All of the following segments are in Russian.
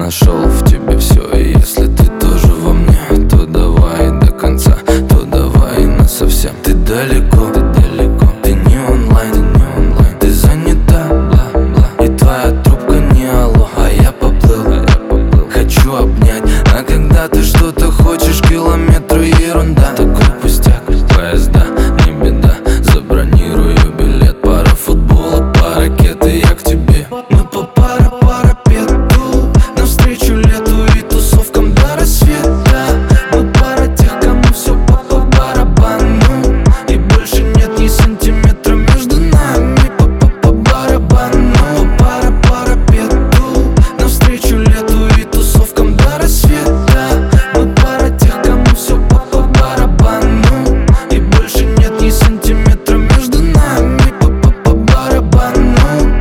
нашел в тебе все. И если ты тоже во мне, то давай до конца, то давай насовсем. Ты далеко, ты не онлайн, ты занята, бла-бла. И твоя трубка не алло, а я поплыл. Хочу обнять, а когда ты что-то хочешь, километры ерунда. Такой пустяк, поезда, не беда. Забронирую билет, пара футбола, пара ракеты, я к тебе. Мы по парапету навстречу лету и тусовкам до рассвета. Мы пара тех, кому все по барабану, и больше нет ни сантиметра между нами. По барабану. Мы парапету навстречу лету и тусовкам до рассвета. Мы пара тех, кому все по барабану, и больше нет ни сантиметра между нами. По барабану.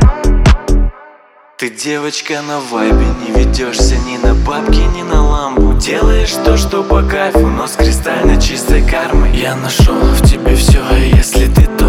Ты девочка на вайбе, не ведешься ни на бабки, ни на ламбу. Делаешь то, что по кайфу, но с кристально чистой кармой. Я нашел в тебе все, если ты